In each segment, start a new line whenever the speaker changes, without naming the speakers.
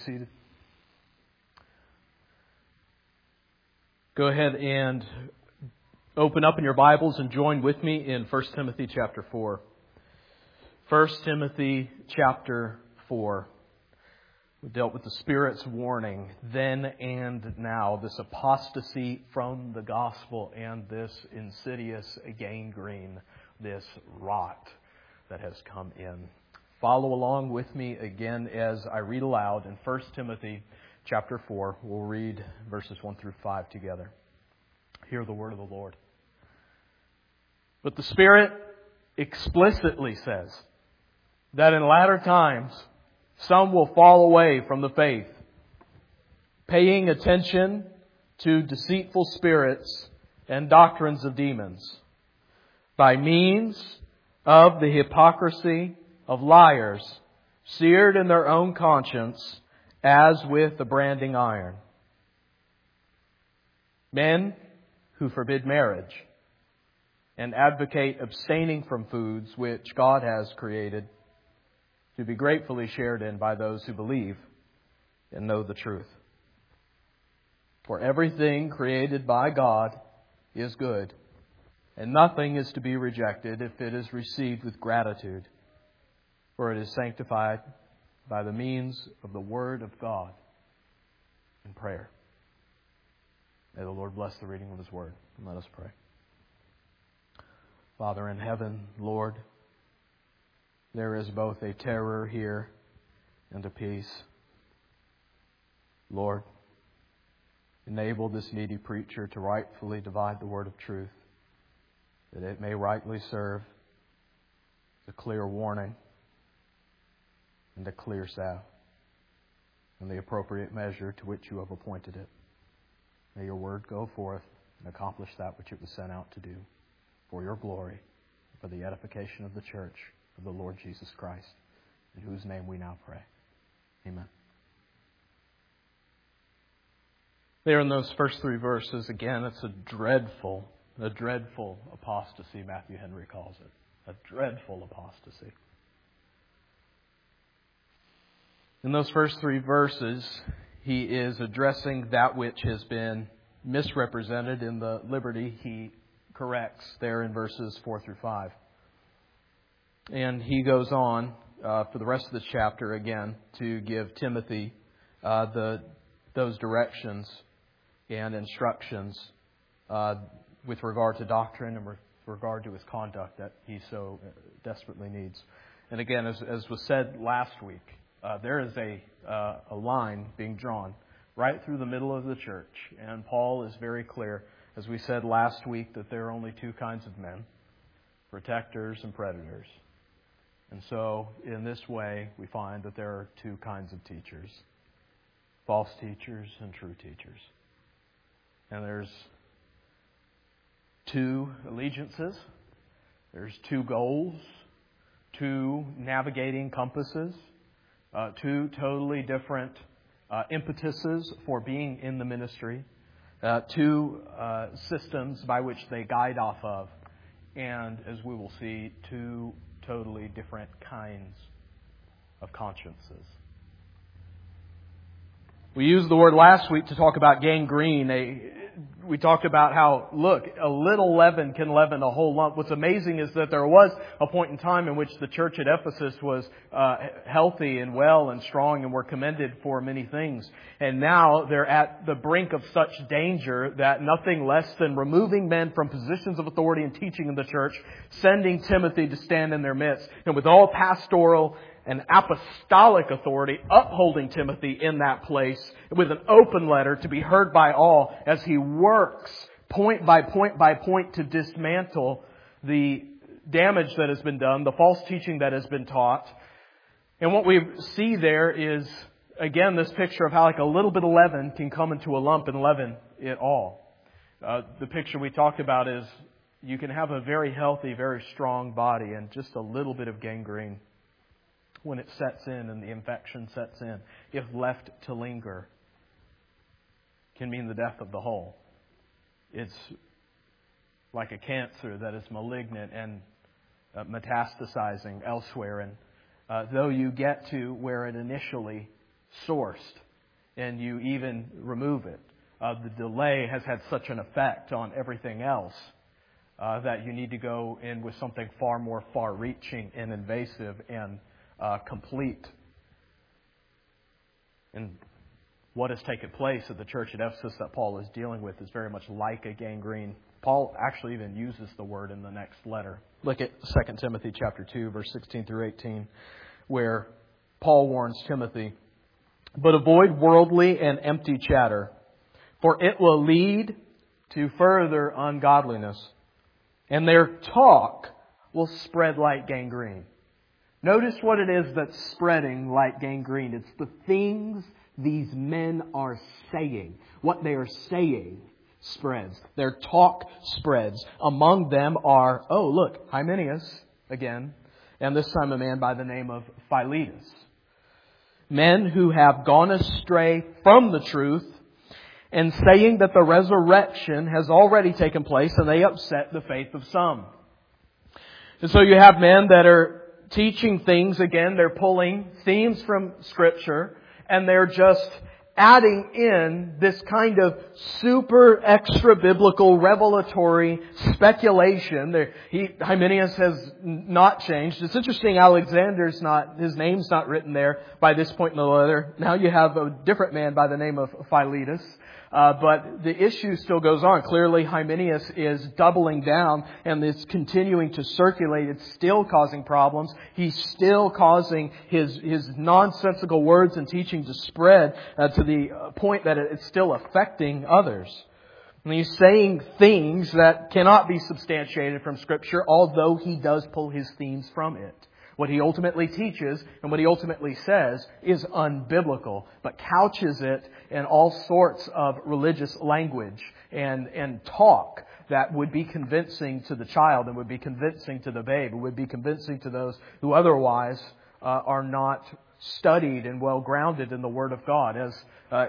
seated. Go ahead and open up in your Bibles and join with me in 1 Timothy chapter 4. 1 Timothy chapter 4. We dealt with the Spirit's warning then and now, this apostasy from the gospel and this insidious gangrene, this rot that has come in. Follow along with me again as I read aloud in 1 Timothy chapter 4. We'll read verses 1 through 5 together. Hear the word of the Lord. But the Spirit explicitly says that in latter times some will fall away from the faith, paying attention to deceitful spirits and doctrines of demons, by means of the hypocrisy of liars, seared in their own conscience as with a branding iron. Men who forbid marriage and advocate abstaining from foods which God has created to be gratefully shared in by those who believe and know the truth. For everything created by God is good, and nothing is to be rejected if it is received with gratitude, for it is sanctified by the means of the Word of God and prayer. May the Lord bless the reading of His Word. And let us pray. Father in heaven, Lord, there is both a terror here and a peace. Lord, enable this needy preacher to rightfully divide the word of truth, that it may rightly serve as a clear warning and a clear salve, and the appropriate measure to which you have appointed it. May your word go forth and accomplish that which it was sent out to do, for your glory, for the edification of the church of the Lord Jesus Christ, in whose name we now pray. Amen. There in those first three verses, again, it's a dreadful apostasy, Matthew Henry calls it. A dreadful apostasy. In those first three verses, he is addressing that which has been misrepresented in the liberty he corrects there in verses 4 through 5. And he goes on for the rest of the chapter again to give Timothy those directions and instructions with regard to doctrine and with regard to his conduct that he so desperately needs. And again, as was said last week, there is a line being drawn right through the middle of the church. And Paul is very clear, as we said last week, that there are only two kinds of men, protectors and predators. And so, in this way, we find that there are two kinds of teachers, false teachers and true teachers. And there's two allegiances, there's two goals, two navigating compasses, two totally different impetuses for being in the ministry, two systems by which they guide off of, and as we will see, two totally different kinds of consciences. We used the word last week to talk about gangrene. We talked about how, look, a little leaven can leaven a whole lump. What's amazing is that there was a point in time in which the church at Ephesus was healthy and well and strong and were commended for many things. And now they're at the brink of such danger that nothing less than removing men from positions of authority and teaching in the church, sending Timothy to stand in their midst, and with all pastoral and apostolic authority, upholding Timothy in that place with an open letter to be heard by all as he works point by point to dismantle the damage that has been done, the false teaching that has been taught. And what we see there is, again, this picture of how like a little bit of leaven can come into a lump and leaven it all. The picture we talked about is you can have a very healthy, very strong body and just a little bit of gangrene, when it sets in and the infection sets in, if left to linger, can mean the death of the whole. It's like a cancer that is malignant and metastasizing elsewhere. And though you get to where it initially sourced and you even remove it. The delay has had such an effect on everything else that you need to go in with something far more far-reaching and invasive and complete. And what has taken place at the church at Ephesus that Paul is dealing with is very much like a gangrene. Paul actually even uses the word in the next letter. Look at 2 Timothy chapter 2, verse 16 through 18, where Paul warns Timothy, "But avoid worldly and empty chatter, for it will lead to further ungodliness, and their talk will spread like gangrene." Notice what it is that's spreading like gangrene. It's the things these men are saying. What they are saying spreads. Their talk spreads. Among them are, Hymenaeus again, and this time a man by the name of Philetus. Men who have gone astray from the truth and saying that the resurrection has already taken place, and they upset the faith of some. And so you have men that are teaching things, again, they're pulling themes from Scripture, and they're just adding in this kind of super extra biblical revelatory speculation. Hymenaeus has not changed. It's interesting, his name's not written there by this point in the letter. Now you have a different man by the name of Philetus. But the issue still goes on. Clearly, Hymenaeus is doubling down and it's continuing to circulate. It's still causing problems. He's still causing his nonsensical words and teaching to spread to the point that it's still affecting others. And he's saying things that cannot be substantiated from Scripture, although he does pull his themes from it. What he ultimately teaches and what he ultimately says is unbiblical, but couches it in all sorts of religious language and talk that would be convincing to the child and would be convincing to the babe, and would be convincing to those who otherwise are not studied and well grounded in the Word of God. As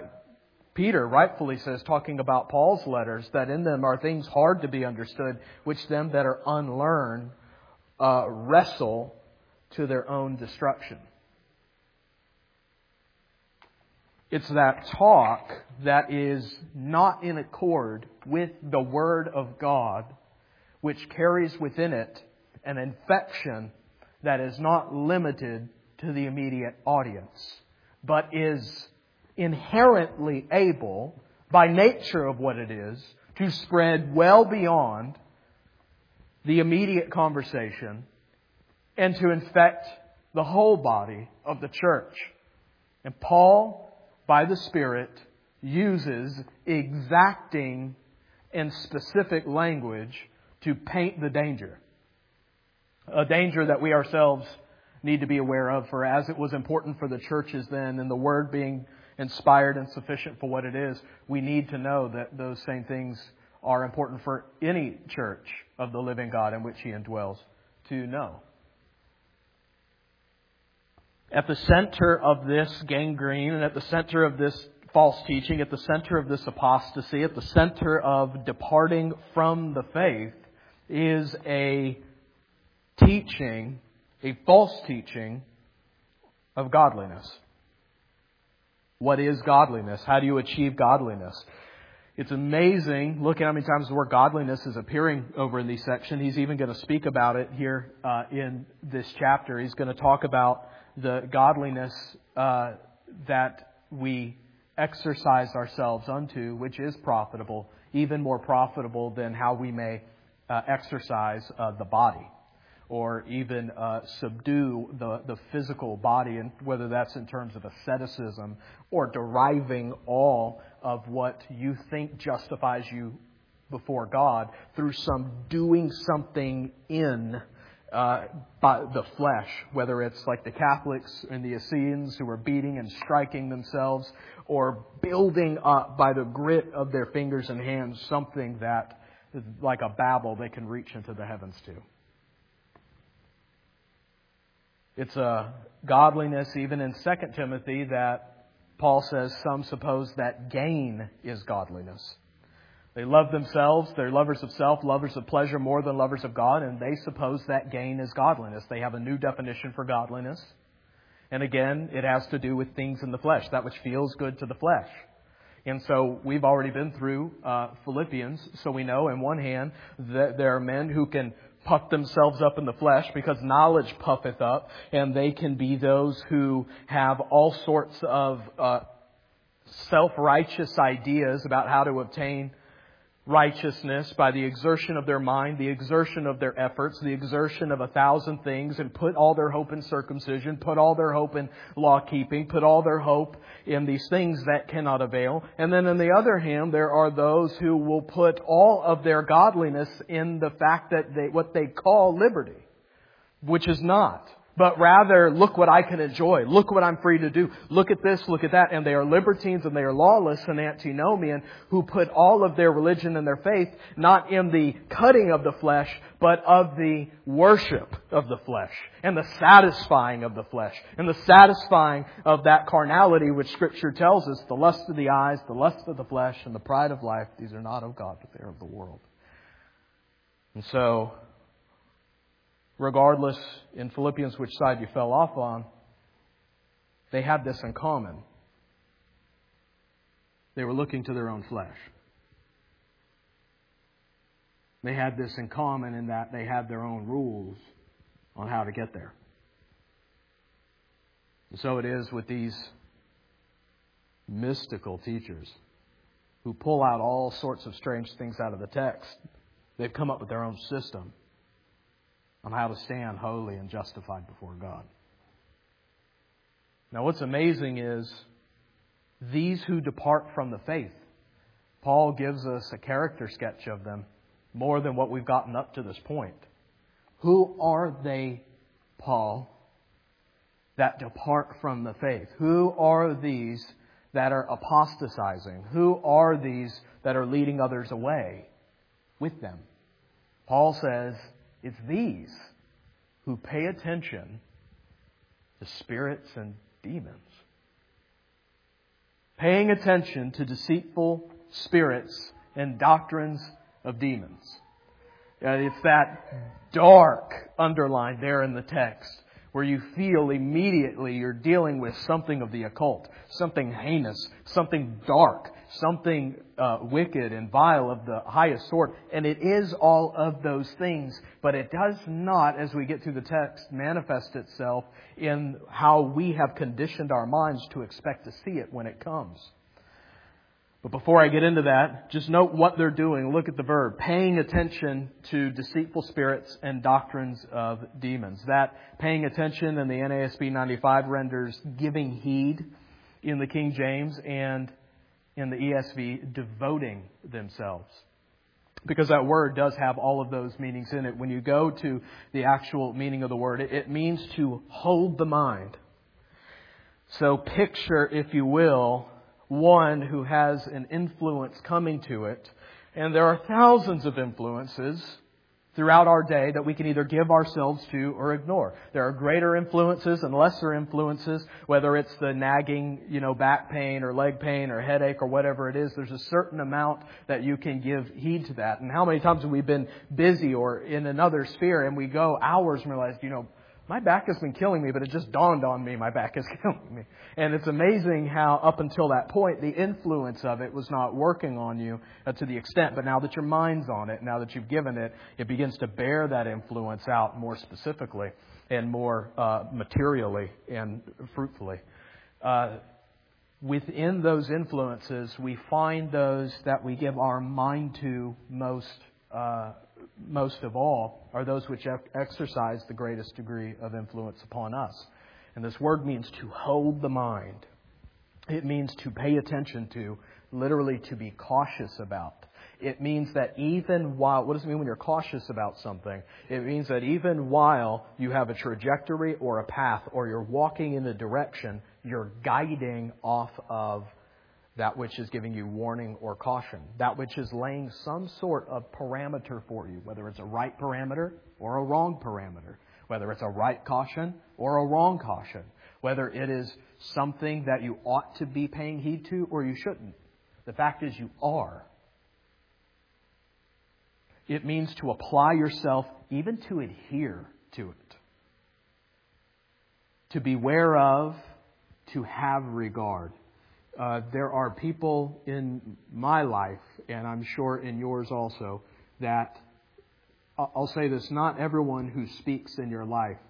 Peter rightfully says, talking about Paul's letters, that in them are things hard to be understood, which them that are unlearned wrestle to their own destruction. It's that talk that is not in accord with the Word of God, which carries within it an infection that is not limited to the immediate audience, but is inherently able, by nature of what it is, to spread well beyond the immediate conversation and to infect the whole body of the church. And Paul, by the Spirit, uses exacting and specific language to paint the danger. A danger that we ourselves need to be aware of, for as it was important for the churches then, and the Word being inspired and sufficient for what it is, we need to know that those same things are important for any church of the living God in which He indwells to know. At the center of this gangrene and at the center of this false teaching, at the center of this apostasy, at the center of departing from the faith is a teaching, a false teaching of godliness. What is godliness? How do you achieve godliness? It's amazing. Look at how many times the word godliness is appearing over in these sections. He's even going to speak about it here in this chapter. He's going to talk about the godliness that we exercise ourselves unto, which is profitable, even more profitable than how we may exercise the body, or even subdue the physical body, and whether that's in terms of asceticism or deriving all of what you think justifies you before God through doing something in by the flesh, whether it's like the Catholics and the Essenes who are beating and striking themselves, or building up by the grit of their fingers and hands something that is like a Babel they can reach into the heavens to. It's a godliness even in 2 Timothy that Paul says some suppose that gain is godliness. They love themselves, they're lovers of self, lovers of pleasure more than lovers of God, and they suppose that gain is godliness. They have a new definition for godliness. And again, it has to do with things in the flesh, that which feels good to the flesh. And so we've already been through Philippians, so we know in one hand that there are men who can puff themselves up in the flesh because knowledge puffeth up, and they can be those who have all sorts of self-righteous ideas about how to obtain righteousness by the exertion of their mind, the exertion of their efforts, the exertion of 1,000 things, and put all their hope in circumcision, put all their hope in law-keeping, put all their hope in these things that cannot avail. And then on the other hand, there are those who will put all of their godliness in the fact that what they call liberty, which is not. But rather, look what I can enjoy. Look what I'm free to do. Look at this, look at that. And they are libertines and they are lawless and antinomian who put all of their religion and their faith not in the cutting of the flesh, but of the worship of the flesh and the satisfying of the flesh and the satisfying of that carnality which Scripture tells us, the lust of the eyes, the lust of the flesh, and the pride of life. These are not of God, but they are of the world. And so, regardless in Philippians which side you fell off on, they had this in common. They were looking to their own flesh. They had this in common in that they had their own rules on how to get there. And so it is with these mystical teachers who pull out all sorts of strange things out of the text. They've come up with their own system on how to stand holy and justified before God. Now what's amazing is these who depart from the faith, Paul gives us a character sketch of them more than what we've gotten up to this point. Who are they, Paul, that depart from the faith? Who are these that are apostatizing? Who are these that are leading others away with them? Paul says, it's these who pay attention to spirits and demons. Paying attention to deceitful spirits and doctrines of demons. It's that dark underline there in the text where you feel immediately you're dealing with something of the occult, something heinous, something dark, something wicked and vile of the highest sort. And it is all of those things, but it does not, as we get through the text, manifest itself in how we have conditioned our minds to expect to see it when it comes. But before I get into that, just note what they're doing. Look at the verb, paying attention to deceitful spirits and doctrines of demons. That paying attention in the NASB 95 renders giving heed in the King James, and in the ESV, devoting themselves. Because that word does have all of those meanings in it. When you go to the actual meaning of the word, it means to hold the mind. So picture, if you will, one who has an influence coming to it. And there are thousands of influences throughout our day that we can either give ourselves to or ignore. There are greater influences and lesser influences, whether it's the nagging, back pain or leg pain or headache or whatever it is. There's a certain amount that you can give heed to that. And how many times have we been busy or in another sphere and we go hours and realize, my back has been killing me, but it just dawned on me my back is killing me. And it's amazing how up until that point, the influence of it was not working on you to the extent. But now that your mind's on it, now that you've given it, it begins to bear that influence out more specifically and more materially and fruitfully. Within those influences, we find those that we give our mind to most of all are those which exercise the greatest degree of influence upon us. And this word means to hold the mind. It means to pay attention to, literally to be cautious about. It means that even while, what does it mean when you're cautious about something? It means that even while you have a trajectory or a path or you're walking in a direction, you're guiding off of that which is giving you warning or caution. That which is laying some sort of parameter for you, whether it's a right parameter or a wrong parameter, whether it's a right caution or a wrong caution, whether it is something that you ought to be paying heed to or you shouldn't. The fact is you are. It means to apply yourself, even to adhere to it. to beware of, to have regard. There are people in my life, and I'm sure in yours also, that, I'll say this, not everyone who speaks in your life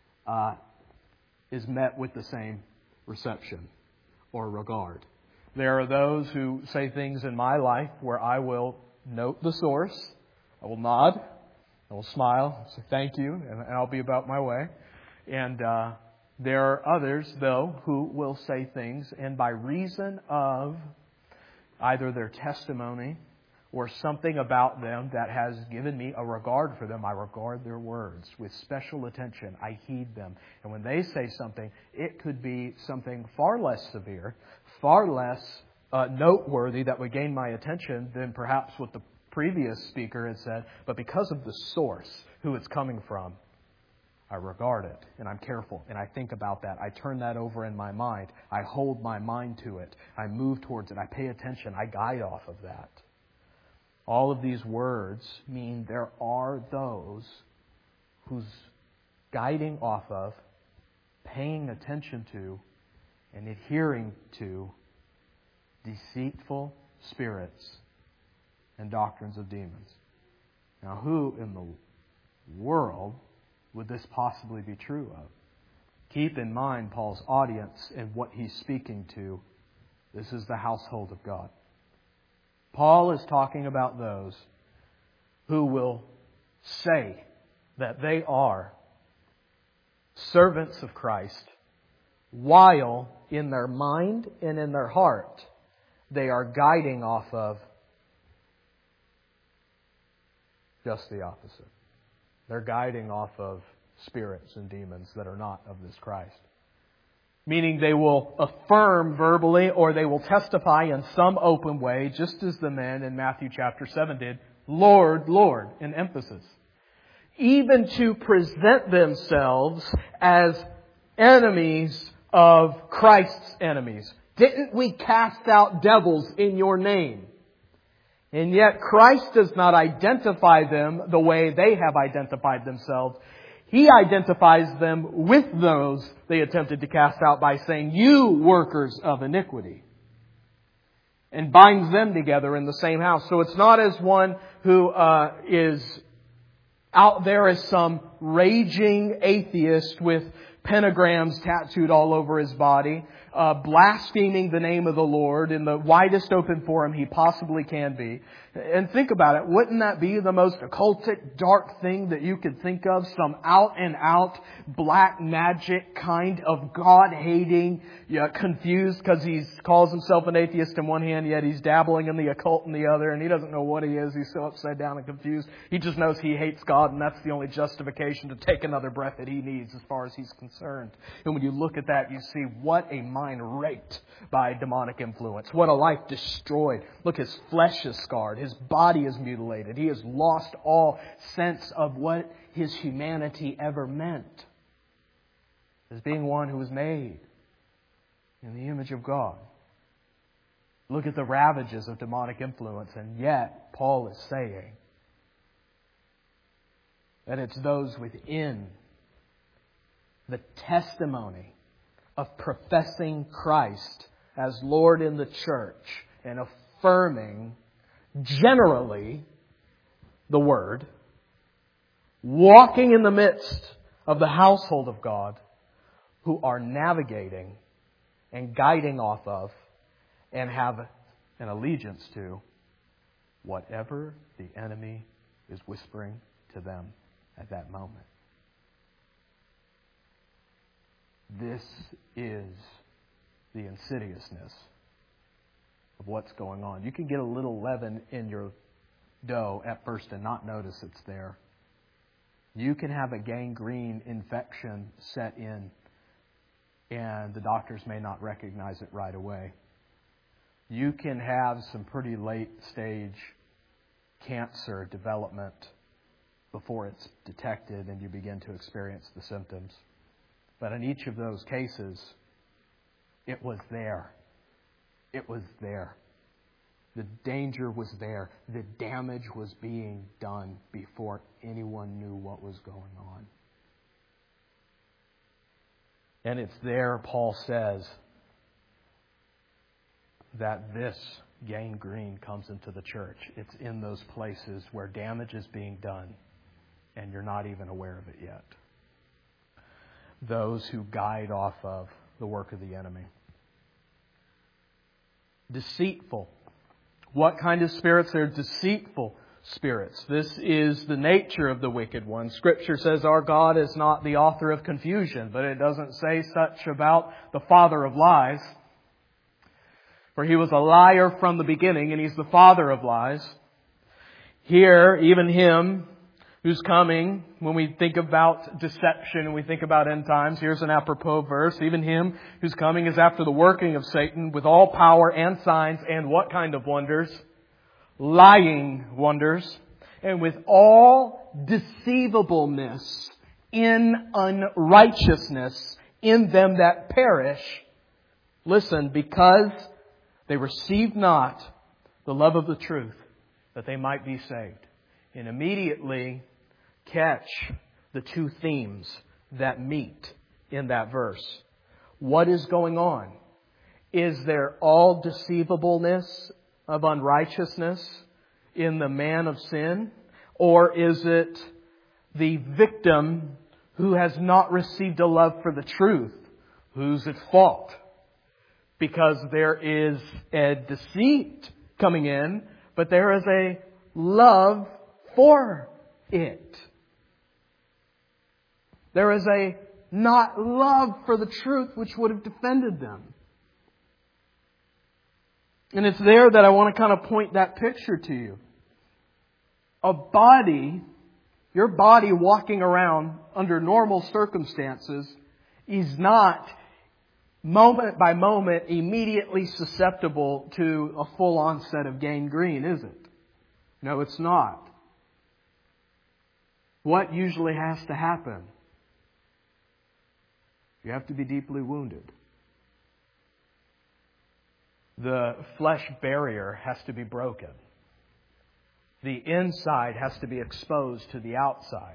is met with the same reception or regard. There are those who say things in my life where I will note the source, I will nod, I will smile, say thank you, and I'll be about my way. And there are others, though, who will say things, and by reason of either their testimony or something about them that has given me a regard for them, I regard their words with special attention. I heed them. And when they say something, it could be something far less severe, far less noteworthy that would gain my attention than perhaps what the previous speaker had said. But because of the source, who it's coming from, I regard it, and I'm careful, and I think about that. I turn that over in my mind. I hold my mind to it. I move towards it. I pay attention. I guide off of that. All of these words mean there are those whose guiding off of, paying attention to, and adhering to deceitful spirits and doctrines of demons. Now, who in the world would this possibly be true of? Keep in mind Paul's audience and what he's speaking to. This is the household of God. Paul is talking about those who will say that they are servants of Christ, while in their mind and in their heart they are guiding off of just the opposite. They're guiding off of spirits and demons that are not of this Christ. Meaning they will affirm verbally, or they will testify in some open way, just as the men in Matthew chapter 7 did, Lord, Lord, in emphasis. Even to present themselves as enemies of Christ's enemies. Didn't we cast out devils in your name? And yet Christ does not identify them the way they have identified themselves. He identifies them with those they attempted to cast out by saying, you workers of iniquity. And binds them together in the same house. So it's not as one who is out there as some raging atheist with pentagrams tattooed all over his body, blaspheming the name of the Lord in the widest open forum he possibly can be. And think about it. Wouldn't that be the most occultic, dark thing that you could think of? Some out and out black magic kind of God-hating, confused because he calls himself an atheist in one hand, yet he's dabbling in the occult in the other, and he doesn't know what he is. He's so upside down and confused. He just knows he hates God, and that's the only justification to take another breath that he needs as far as he's concerned. And when you look at that, you see what a mind raped by demonic influence. What a life destroyed. Look, his flesh is scarred. His body is mutilated. He has lost all sense of what his humanity ever meant as being one who was made in the image of God. Look at the ravages of demonic influence, and yet Paul is saying that it's those within the testimony of professing Christ as Lord in the church and affirming generally the Word, walking in the midst of the household of God, who are navigating and guiding off of and have an allegiance to whatever the enemy is whispering to them at that moment. This is the insidiousness of what's going on. You can get a little leaven in your dough at first and not notice it's there. You can have a gangrene infection set in, and the doctors may not recognize it right away. You can have some pretty late stage cancer development before it's detected and you begin to experience the symptoms. But in each of those cases, it was there. It was there. The danger was there. The damage was being done before anyone knew what was going on. And it's there, Paul says, that this gangrene comes into the church. It's in those places where damage is being done, and you're not even aware of it yet. Those who guide off of the work of the enemy. Deceitful. What kind of spirits? They're deceitful spirits. This is the nature of the wicked one. Scripture says our God is not the author of confusion, but it doesn't say such about the father of lies. For he was a liar from the beginning, and he's the father of lies. Here, even him who's coming, when we think about deception and we think about end times, here's an apropos verse. Even him who's coming is after the working of Satan with all power and signs and what kind of wonders? Lying wonders. And with all deceivableness in unrighteousness in them that perish. Listen, because they received not the love of the truth, that they might be saved. And immediately catch the two themes that meet in that verse. What is going on? Is there all deceivableness of unrighteousness in the man of sin? Or is it the victim who has not received a love for the truth, who's at fault? Because there is a deceit coming in, but there is a love for it. There is a not love for the truth which would have defended them. And it's there that I want to kind of point that picture to you. A body, your body walking around under normal circumstances is not moment by moment immediately susceptible to a full onset of gangrene, is it? No, it's not. What usually has to happen? You have to be deeply wounded. The flesh barrier has to be broken. The inside has to be exposed to the outside.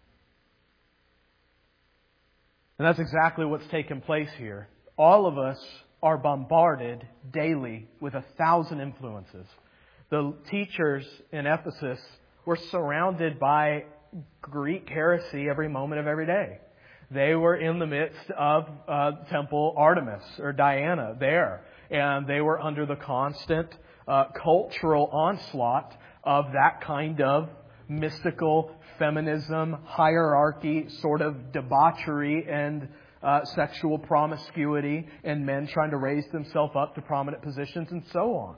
And that's exactly what's taken place here. All of us are bombarded daily with 1,000 influences. The teachers in Ephesus were surrounded by Greek heresy every moment of every day. They were in the midst of Temple Artemis or Diana there. And they were under the constant cultural onslaught of that kind of mystical feminism, hierarchy, sort of debauchery and sexual promiscuity, and men trying to raise themselves up to prominent positions and so on.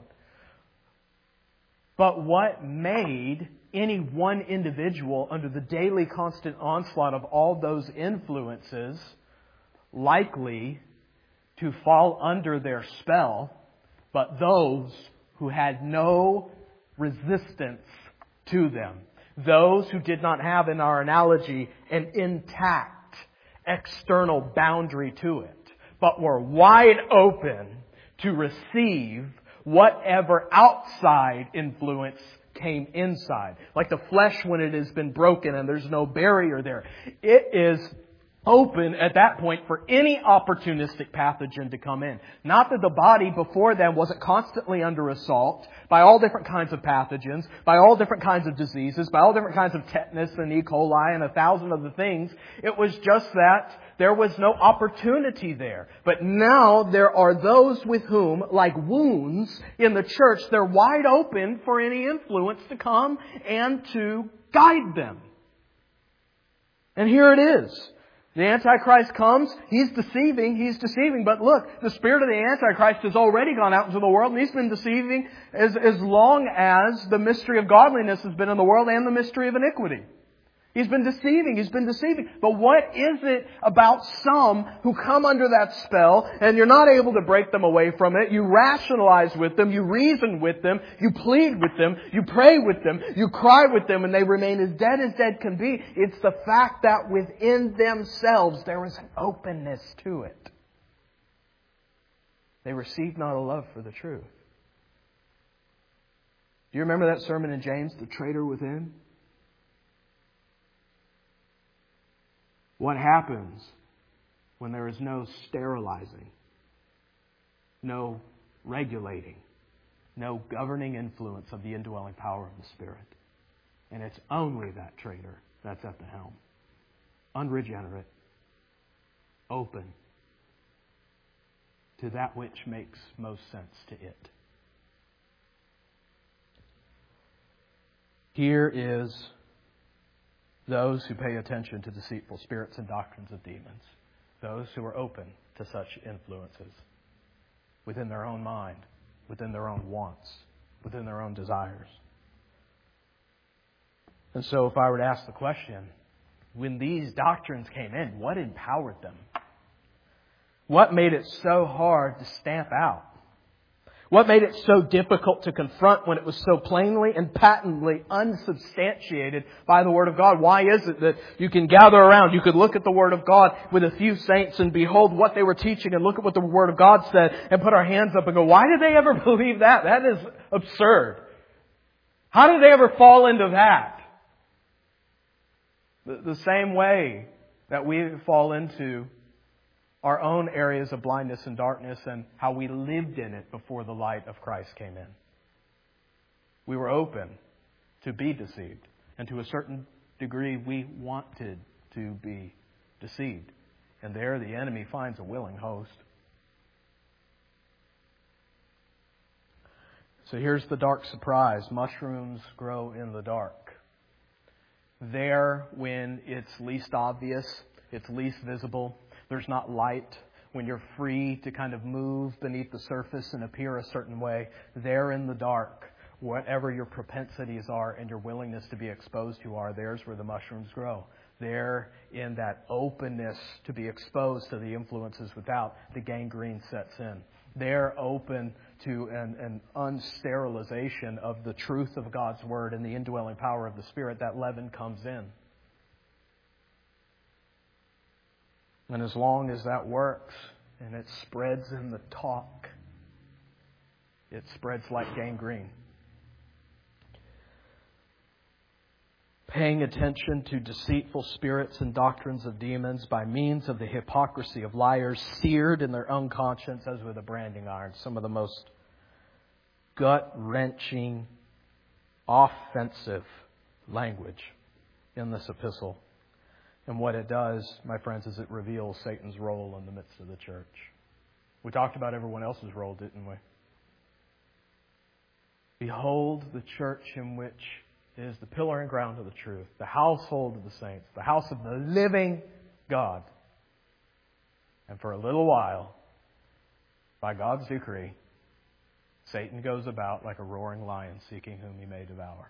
But what made any one individual under the daily constant onslaught of all those influences likely to fall under their spell, but those who had no resistance to them. Those who did not have, in our analogy, an intact external boundary to it, but were wide open to receive whatever outside influence came inside. Like the flesh when it has been broken and there's no barrier there. It is open at that point for any opportunistic pathogen to come in. Not that the body before then wasn't constantly under assault by all different kinds of pathogens, by all different kinds of diseases, by all different kinds of tetanus and E. coli and 1,000 other things. It was just that there was no opportunity there. But now there are those with whom, like wounds in the church, they're wide open for any influence to come and to guide them. And here it is. The Antichrist comes, he's deceiving, but look, the spirit of the Antichrist has already gone out into the world, and he's been deceiving as long as the mystery of godliness has been in the world and the mystery of iniquity. He's been deceiving. But what is it about some who come under that spell and you're not able to break them away from it? You rationalize with them, you reason with them, you plead with them, you pray with them, you cry with them, and they remain as dead can be. It's the fact that within themselves there is an openness to it. They receive not a love for the truth. Do you remember that sermon in James, the traitor within? What happens when there is no sterilizing, no regulating, no governing influence of the indwelling power of the Spirit. And it's only that traitor that's at the helm. Unregenerate, open to that which makes most sense to it. Here is those who pay attention to deceitful spirits and doctrines of demons. Those who are open to such influences within their own mind, within their own wants, within their own desires. And so if I were to ask the question, when these doctrines came in, what empowered them? What made it so hard to stamp out? What made it so difficult to confront when it was so plainly and patently unsubstantiated by the Word of God? Why is it that you can gather around, you could look at the Word of God with a few saints and behold what they were teaching and look at what the Word of God said and put our hands up and go, why did they ever believe that? That is absurd. How did they ever fall into that? The same way that we fall into our own areas of blindness and darkness and how we lived in it before the light of Christ came in. We were open to be deceived. And to a certain degree, we wanted to be deceived. And there the enemy finds a willing host. So here's the dark surprise. Mushrooms grow in the dark. There, when it's least obvious, it's least visible, there's not light, when you're free to kind of move beneath the surface and appear a certain way, there in the dark, whatever your propensities are and your willingness to be exposed to are, there's where the mushrooms grow. There, in that openness to be exposed to the influences without, the gangrene sets in. They're open to an unsterilization of the truth of God's Word and the indwelling power of the Spirit. That leaven comes in. And as long as that works and it spreads in the talk, it spreads like gangrene. Paying attention to deceitful spirits and doctrines of demons by means of the hypocrisy of liars, seared in their own conscience as with a branding iron. Some of the most gut-wrenching, offensive language in this epistle. And what it does, my friends, is it reveals Satan's role in the midst of the church. We talked about everyone else's role, didn't we? Behold the church in which is the pillar and ground of the truth, the household of the saints, the house of the living God. And for a little while, by God's decree, Satan goes about like a roaring lion seeking whom he may devour.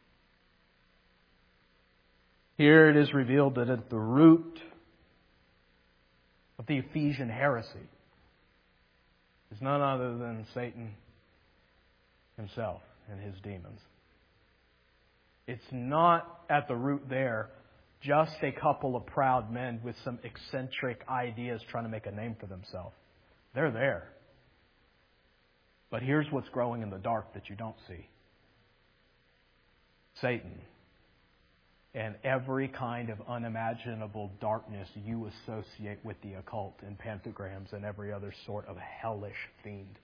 Here it is revealed that at the root of the Ephesian heresy is none other than Satan himself and his demons. It's not at the root there just a couple of proud men with some eccentric ideas trying to make a name for themselves. They're there. But here's what's growing in the dark that you don't see. Satan and every kind of unimaginable darkness you associate with the occult and pentagrams and every other sort of hellish fiend.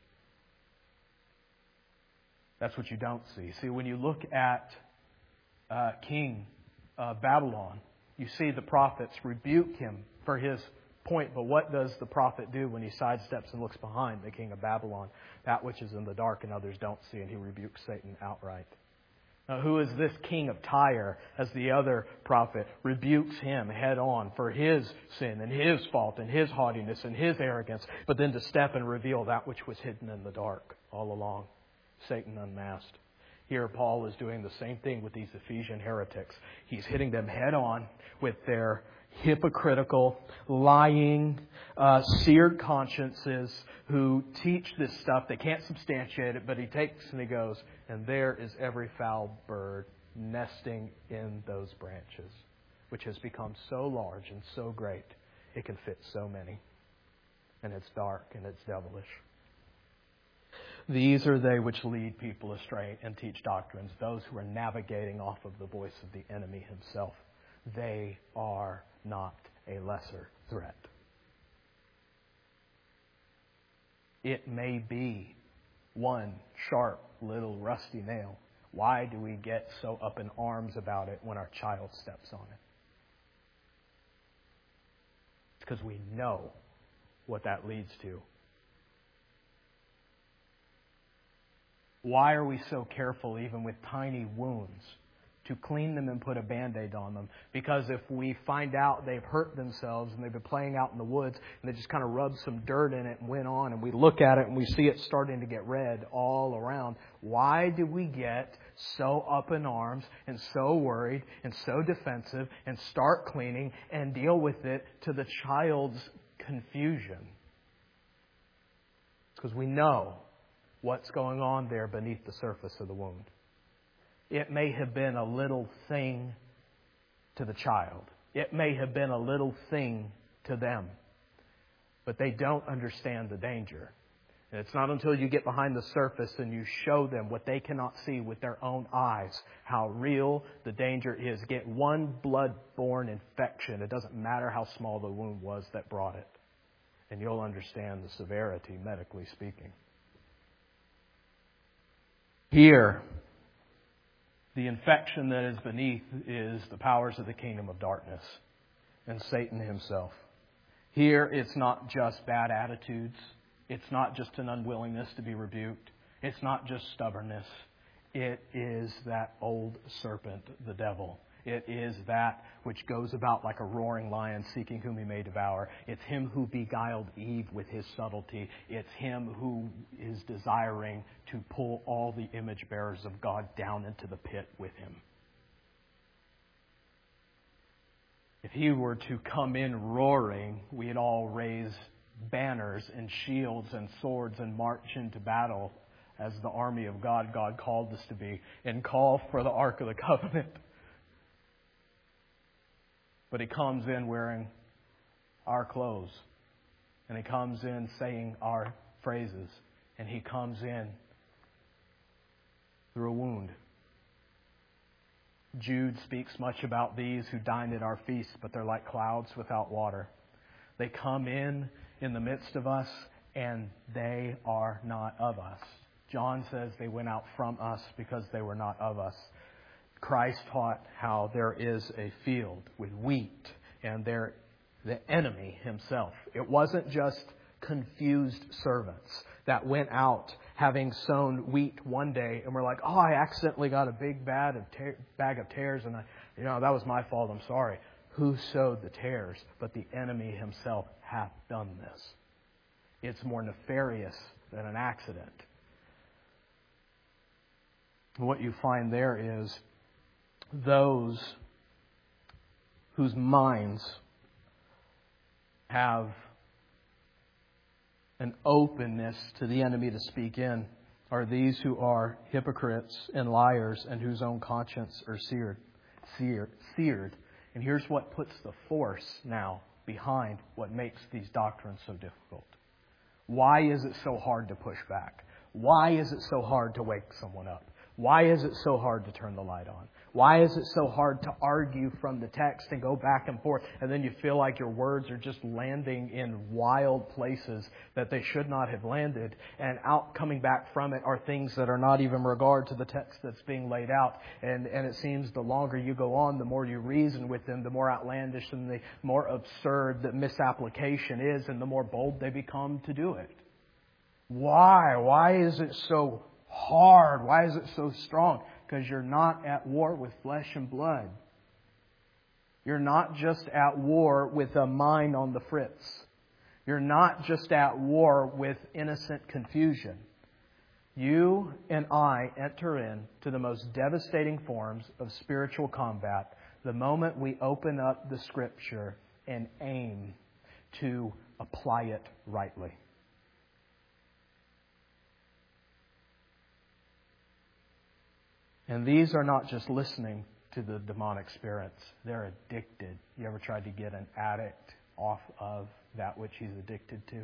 That's what you don't see. See, when you look at King Babylon, you see the prophets rebuke him for his point. But what does the prophet do when he sidesteps and looks behind the king of Babylon? That which is in the dark and others don't see, and he rebukes Satan outright. Now, who is this king of Tyre, as the other prophet rebukes him head on for his sin and his fault and his haughtiness and his arrogance, but then to step and reveal that which was hidden in the dark all along? Satan unmasked. Here Paul is doing the same thing with these Ephesian heretics. He's hitting them head on with their hypocritical, lying, seared consciences who teach this stuff. They can't substantiate it, but he takes and he goes, and there is every foul bird nesting in those branches, which has become so large and so great, it can fit so many. And it's dark and it's devilish. These are they which lead people astray and teach doctrines, those who are navigating off of the voice of the enemy himself. They are not a lesser threat. It may be one sharp little rusty nail. Why do we get so up in arms about it when our child steps on it? It's because we know what that leads to. Why are we so careful, even with tiny wounds, to clean them and put a Band-Aid on them? Because if we find out they've hurt themselves and they've been playing out in the woods and they just kind of rubbed some dirt in it and went on, and we look at it and we see it starting to get red all around, why do we get so up in arms and so worried and so defensive and start cleaning and deal with it to the child's confusion? It's because we know what's going on there beneath the surface of the wound. It may have been a little thing to the child. It may have been a little thing to them. But they don't understand the danger. And it's not until you get behind the surface and you show them what they cannot see with their own eyes, how real the danger is. Get one blood-borne infection. It doesn't matter how small the wound was that brought it. And you'll understand the severity, medically speaking. Here, the infection that is beneath is the powers of the kingdom of darkness and Satan himself. Here, it's not just bad attitudes. It's not just an unwillingness to be rebuked. It's not just stubbornness. It is that old serpent, the devil. It is that which goes about like a roaring lion seeking whom he may devour. It's him who beguiled Eve with his subtlety. It's him who is desiring to pull all the image bearers of God down into the pit with him. If he were to come in roaring, we'd all raise banners and shields and swords and march into battle as the army of God called us to be, and call for the Ark of the Covenant. But he comes in wearing our clothes. And he comes in saying our phrases. And he comes in through a wound. Jude speaks much about these who dine at our feast, but they're like clouds without water. They come in the midst of us, and they are not of us. John says they went out from us because they were not of us. Christ taught how there is a field with wheat and the enemy himself. It wasn't just confused servants that went out having sown wheat one day and were like, oh, I accidentally got a big bag of tares and that was my fault, I'm sorry. Who sowed the tares? But the enemy himself hath done this. It's more nefarious than an accident. What you find there is those whose minds have an openness to the enemy to speak in are these who are hypocrites and liars and whose own conscience are seared. And here's what puts the force now behind what makes these doctrines so difficult. Why is it so hard to push back? Why is it so hard to wake someone up? Why is it so hard to turn the light on? Why is it so hard to argue from the text and go back and forth, and then you feel like your words are just landing in wild places that they should not have landed, and out coming back from it are things that are not even regard to the text that's being laid out. And it seems the longer you go on, the more you reason with them, the more outlandish and the more absurd the misapplication is, and the more bold they become to do it. Why? Why is it so hard? Why is it so strong? Because you're not at war with flesh and blood. You're not just at war with a mind on the fritz. You're not just at war with innocent confusion. You and I enter into the most devastating forms of spiritual combat the moment we open up the Scripture and aim to apply it rightly. And these are not just listening to the demonic spirits. They're addicted. You ever tried to get an addict off of that which he's addicted to?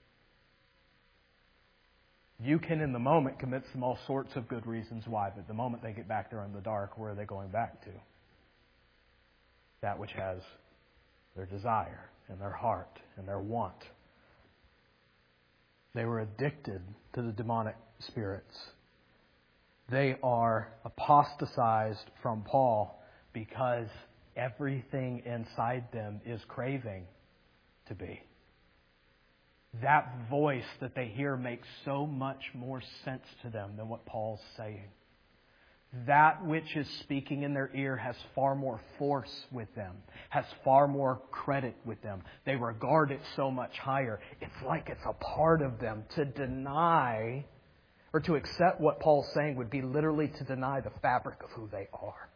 You can, in the moment, convince them all sorts of good reasons why, but the moment they get back there in the dark, where are they going back to? That which has their desire and their heart and their want. They were addicted to the demonic spirits. They are apostatized from Paul because everything inside them is craving to be. That voice that they hear makes so much more sense to them than what Paul's saying. That which is speaking in their ear has far more force with them, has far more credit with them. They regard it so much higher. It's like it's a part of them. To deny or to accept what Paul's saying would be literally to deny the fabric of who they are.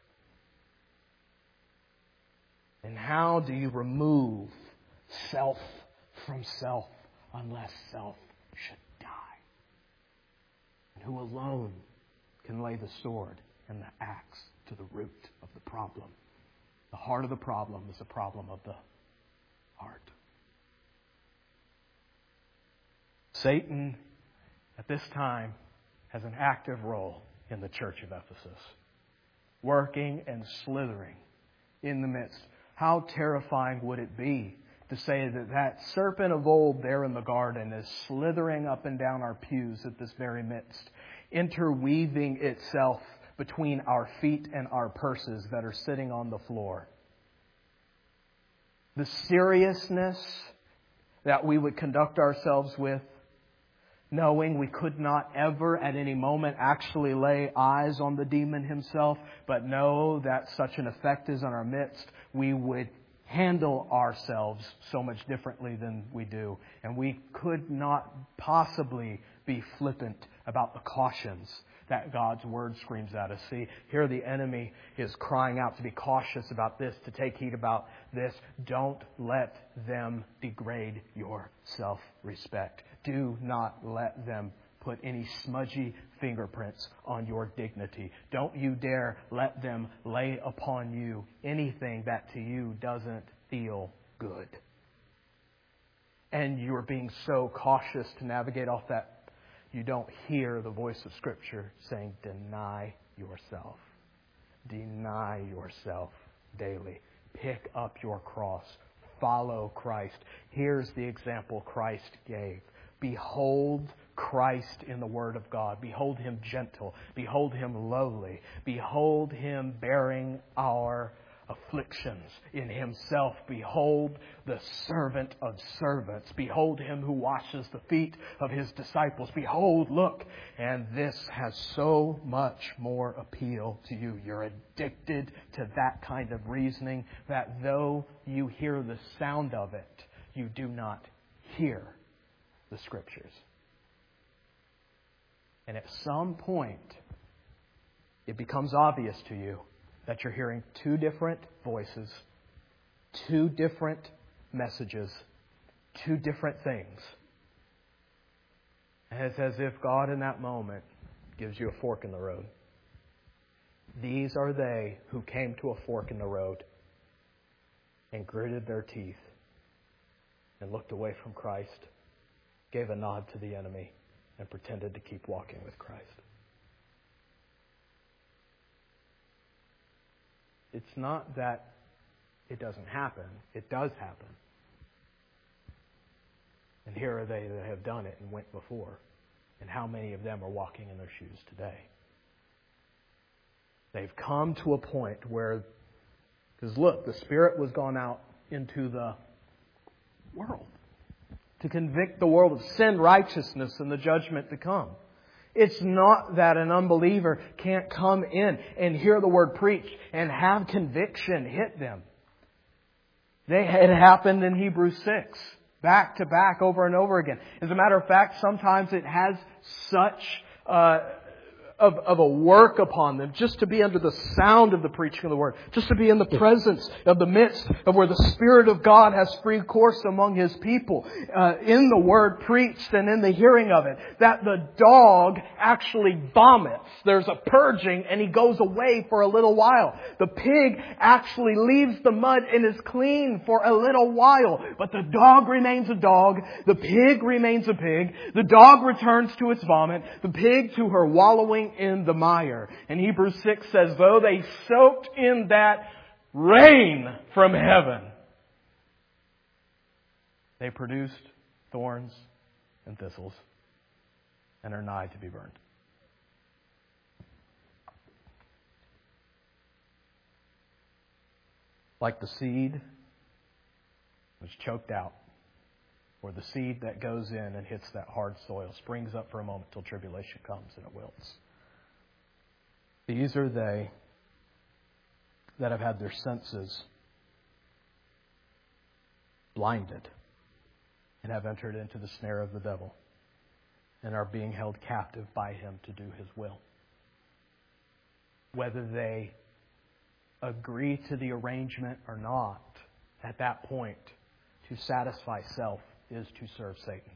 And how do you remove self from self unless self should die? And who alone can lay the sword and the axe to the root of the problem? The heart of the problem is a problem of the heart. Satan, at this time, has an active role in the church of Ephesus, working and slithering in the midst. How terrifying would it be to say that that serpent of old there in the garden is slithering up and down our pews at this very midst, interweaving itself between our feet and our purses that are sitting on the floor. The seriousness that we would conduct ourselves with, knowing we could not ever at any moment actually lay eyes on the demon himself, but know that such an effect is in our midst, we would handle ourselves so much differently than we do. And we could not possibly be flippant about the cautions that God's Word screams at us. See, here the enemy is crying out to be cautious about this, to take heed about this. Don't let them degrade your self-respect. Do not let them put any smudgy fingerprints on your dignity. Don't you dare let them lay upon you anything that to you doesn't feel good. And you're being so cautious to navigate off that you don't hear the voice of Scripture saying, deny yourself. Deny yourself daily. Pick up your cross. Follow Christ. Here's the example Christ gave. Behold Christ in the Word of God. Behold Him gentle. Behold Him lowly. Behold Him bearing our afflictions in Himself. Behold the servant of servants. Behold Him who washes the feet of His disciples. Behold, look. And this has so much more appeal to you. You're addicted to that kind of reasoning that though you hear the sound of it, you do not hear the Scriptures. And at some point, it becomes obvious to you that you're hearing two different voices, two different messages, two different things. And it's as if God in that moment gives you a fork in the road. These are they who came to a fork in the road and gritted their teeth and looked away from Christ, gave a nod to the enemy, and pretended to keep walking with Christ. It's not that it doesn't happen. It does happen. And here are they that have done it and went before. And how many of them are walking in their shoes today? They've come to a point where, because look, the Spirit was gone out into the world to convict the world of sin, righteousness, and the judgment to come. It's not that an unbeliever can't come in and hear the Word preached and have conviction hit them. It happened in Hebrews 6, back to back, over and over again. As a matter of fact, sometimes it has such of a work upon them, just to be under the sound of the preaching of the Word, just to be in the presence of the midst of where the Spirit of God has free course among His people, in the Word preached and in the hearing of it, that the dog actually vomits. There's a purging and he goes away for a little while. The pig actually leaves the mud and is clean for a little while, but the dog remains a dog, the pig remains a pig, the dog returns to its vomit, the pig to her wallowing in the mire. And Hebrews 6 says, though they soaked in that rain from heaven, they produced thorns and thistles and are nigh to be burned. Like the seed was choked out, or the seed that goes in and hits that hard soil, springs up for a moment till tribulation comes and it wilts. These are they that have had their senses blinded and have entered into the snare of the devil and are being held captive by him to do his will. Whether they agree to the arrangement or not, at that point, to satisfy self is to serve Satan.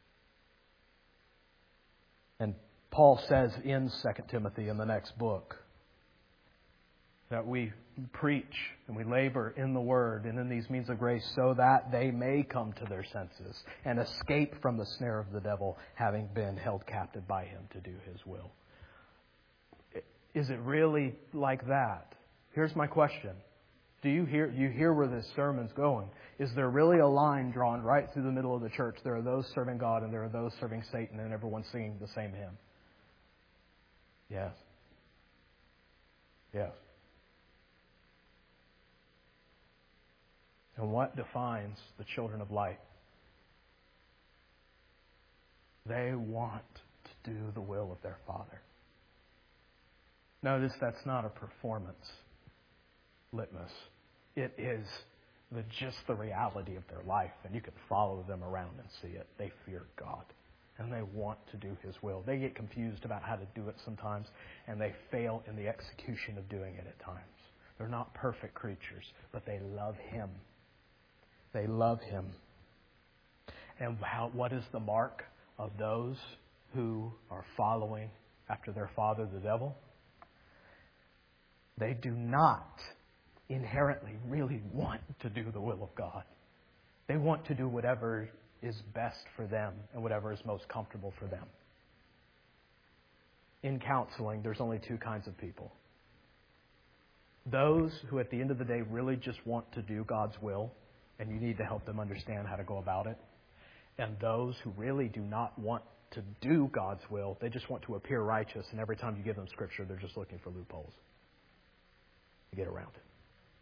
And Paul says in 2 Timothy, in the next book, that we preach and we labor in the Word and in these means of grace so that they may come to their senses and escape from the snare of the devil, having been held captive by him to do his will. Is it really like that? Here's my question. Do you hear where this sermon's going? Is there really a line drawn right through the middle of the church? There are those serving God and there are those serving Satan, and everyone's singing the same hymn. Yes. Yes. And what defines the children of light? They want to do the will of their Father. Notice that's not a performance litmus. It is just the reality of their life, and you can follow them around and see it. They fear God, and they want to do His will. They get confused about how to do it sometimes, and they fail in the execution of doing it at times. They're not perfect creatures, but they love Him. They love Him. And what is the mark of those who are following after their father, the devil? They do not inherently really want to do the will of God. They want to do whatever is best for them and whatever is most comfortable for them. In counseling, there's only two kinds of people. Those who at the end of the day really just want to do God's will, and you need to help them understand how to go about it. And those who really do not want to do God's will, they just want to appear righteous, and every time you give them Scripture, they're just looking for loopholes to get around it.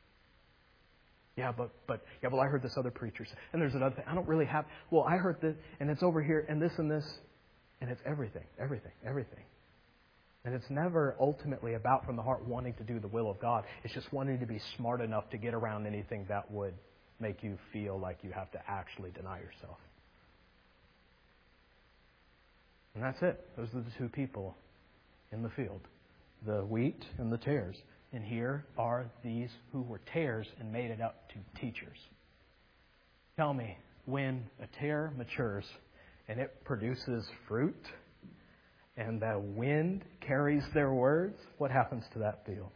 Well, I heard this other preacher say, and there's another thing. I don't really have, well, I heard this, and it's over here, and this, and it's everything. And it's never ultimately about, from the heart, wanting to do the will of God. It's just wanting to be smart enough to get around anything that would make you feel like you have to actually deny yourself. And that's it. Those are the two people in the field, the wheat and the tares. And here are these who were tares and made it up to teachers. Tell me, when a tare matures and it produces fruit and the wind carries their words, what happens to that field?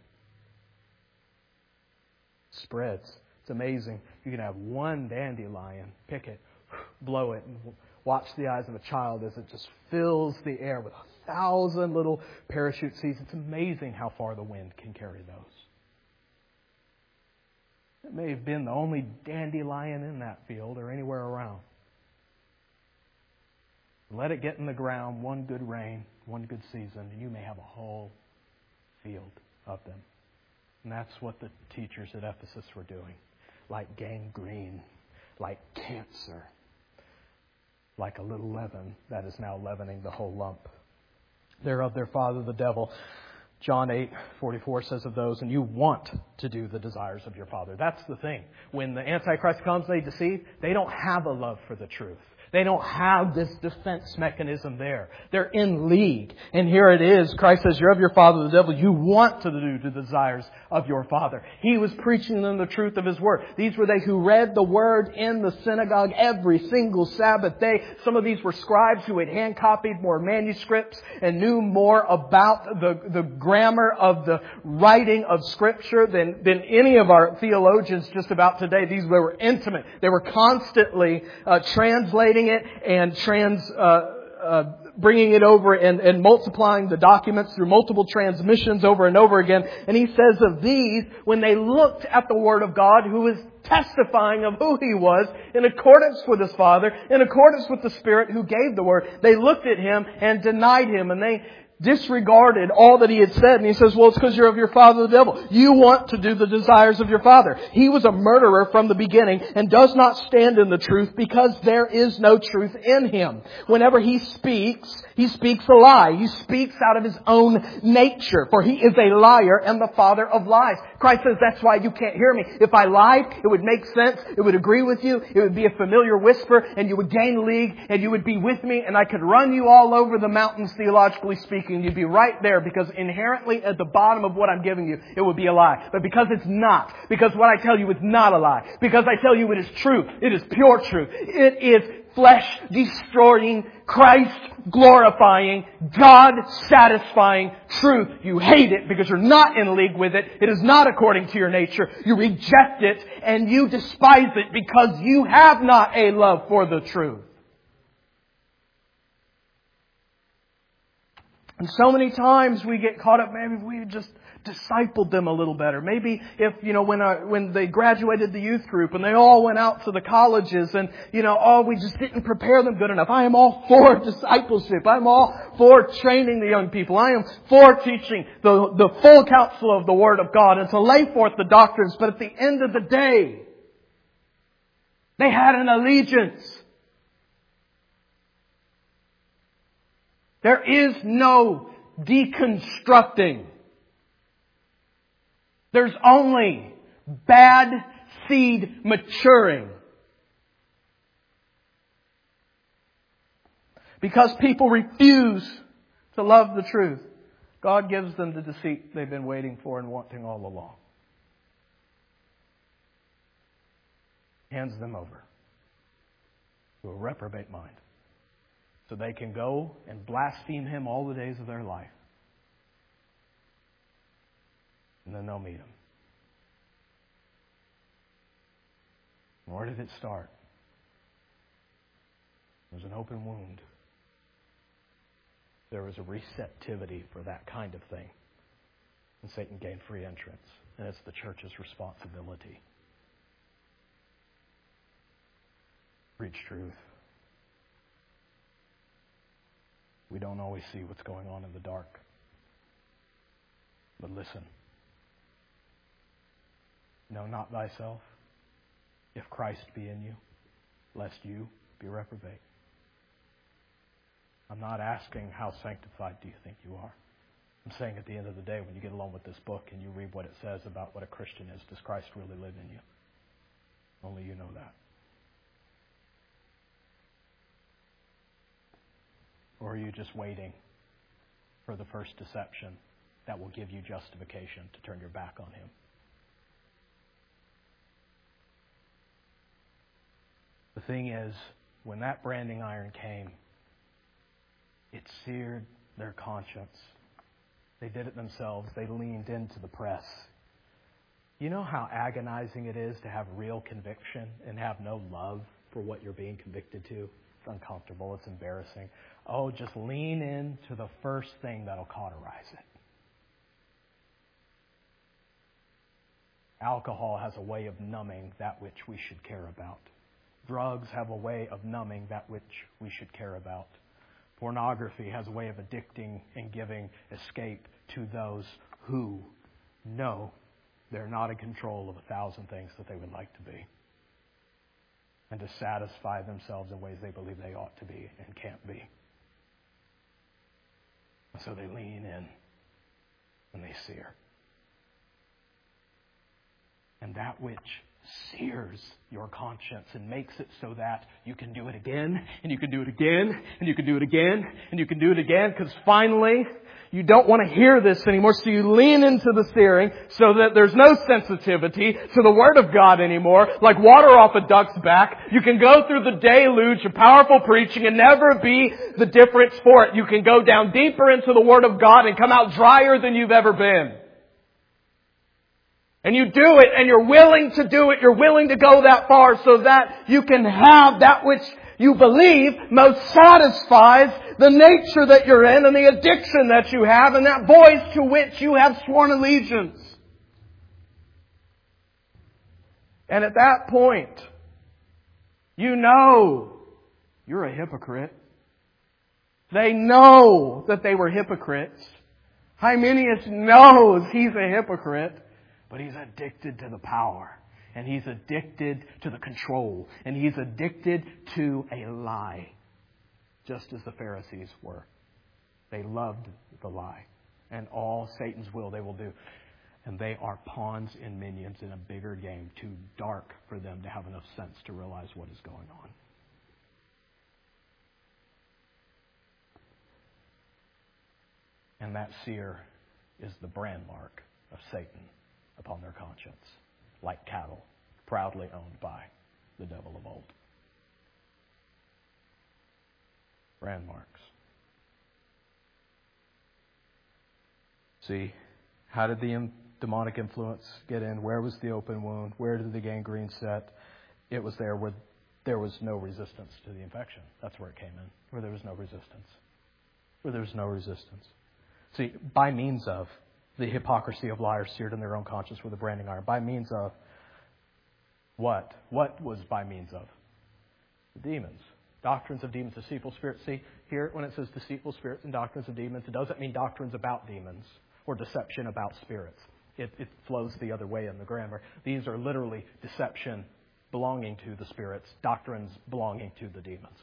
Spreads. It's amazing. You can have one dandelion, pick it, blow it, and watch the eyes of a child as it just fills the air with 1,000 little parachute seeds. It's amazing how far the wind can carry those. It may have been the only dandelion in that field or anywhere around. Let it get in the ground, one good rain, one good season, and you may have a whole field of them. And that's what the teachers at Ephesus were doing. Like gangrene, like cancer, like a little leaven that is now leavening the whole lump. They're of their father, the devil. John 8:44 says of those, and you want to do the desires of your father. That's the thing. When the Antichrist comes, they deceive. They don't have a love for the truth. They don't have this defense mechanism there. They're in league. And here it is. Christ says, you're of your father, the devil. You want to do the desires of your father. He was preaching them the truth of His Word. These were they who read the Word in the synagogue every single Sabbath day. Some of these were scribes who had hand copied more manuscripts and knew more about the grammar of the writing of Scripture than any of our theologians just about today. These were intimate. They were constantly translating it and bringing it over and multiplying the documents through multiple transmissions over and over again. And he says of these, when they looked at the Word of God, who is testifying of who He was in accordance with His Father, in accordance with the Spirit who gave the Word, they looked at Him and denied Him, and they disregarded all that He had said. And He says, well, it's because you're of your father the devil. You want to do the desires of your father. He was a murderer from the beginning and does not stand in the truth because there is no truth in Him. Whenever He speaks a lie. He speaks out of His own nature, for He is a liar and the father of lies. Christ says, that's why you can't hear me. If I lied, it would make sense. It would agree with you. It would be a familiar whisper, and you would gain league, and you would be with me, and I could run you all over the mountains, theologically speaking. You'd be right there, because inherently at the bottom of what I'm giving you, it would be a lie. But because it's not, because what I tell you is not a lie, because I tell you it is truth, it is pure truth, it is flesh-destroying, Christ-glorifying, God-satisfying truth. You hate it because you're not in league with it. It is not according to your nature. You reject it and you despise it because you have not a love for the truth. And so many times we get caught up, maybe we just discipled them a little better. Maybe if, when they graduated the youth group and they all went out to the colleges and, we just didn't prepare them good enough. I am all for discipleship. I'm all for training the young people. I am for teaching the full counsel of the Word of God and to lay forth the doctrines. But at the end of the day, they had an allegiance. There is no deconstructing. There's only bad seed maturing. Because people refuse to love the truth, God gives them the deceit they've been waiting for and wanting all along. Hands them over to a reprobate mind, so they can go and blaspheme Him all the days of their life. And then they'll meet Him. Where did it start? There's an open wound. There was a receptivity for that kind of thing. And Satan gained free entrance. And it's the church's responsibility. Preach truth. We don't always see what's going on in the dark. But listen. No, not thyself, if Christ be in you, lest you be reprobate. I'm not asking how sanctified do you think you are. I'm saying at the end of the day, when you get along with this book and you read what it says about what a Christian is, does Christ really live in you? Only you know that. Or are you just waiting for the first deception that will give you justification to turn your back on Him? The thing is, when that branding iron came, it seared their conscience. They did it themselves. They leaned into the press. You know how agonizing it is to have real conviction and have no love for what you're being convicted to? It's uncomfortable. It's embarrassing. Oh, just lean into the first thing that'll cauterize it. Alcohol has a way of numbing that which we should care about. Drugs have a way of numbing that which we should care about. Pornography has a way of addicting and giving escape to those who know they're not in control of 1,000 things that they would like to be, and to satisfy themselves in ways they believe they ought to be and can't be. And so they lean in and they sear. And that which sears your conscience and makes it so that you can do it again, and you can do it again, and you can do it again, and you can do it again, because finally you don't want to hear this anymore, so you lean into the searing so that there's no sensitivity to the Word of God anymore. Like water off a duck's back, you can go through the deluge of powerful preaching and never be the difference for it. You can go down deeper into the Word of God and come out drier than you've ever been. And you do it, and you're willing to do it. You're willing to go that far so that you can have that which you believe most satisfies the nature that you're in and the addiction that you have and that voice to which you have sworn allegiance. And at that point, you know you're a hypocrite. They know that they were hypocrites. Hymenaeus knows he's a hypocrite, but he's addicted to the power. And he's addicted to the control. And he's addicted to a lie. Just as the Pharisees were. They loved the lie. And all Satan's will they will do. And they are pawns and minions in a bigger game, too dark for them to have enough sense to realize what is going on. And that seer is the brand mark of Satan upon their conscience, like cattle proudly owned by the devil of old. Brand marks. See, how did the demonic influence get in? Where was the open wound? Where did the gangrene set? It was there where there was no resistance to the infection. That's where it came in, where there was no resistance. Where there was no resistance. See, by means of the hypocrisy of liars seared in their own conscience with a branding iron. By means of what? What was by means of? The demons. Doctrines of demons, deceitful spirits. See, here when it says deceitful spirits and doctrines of demons, it doesn't mean doctrines about demons or deception about spirits. It flows the other way in the grammar. These are literally deception belonging to the spirits, doctrines belonging to the demons.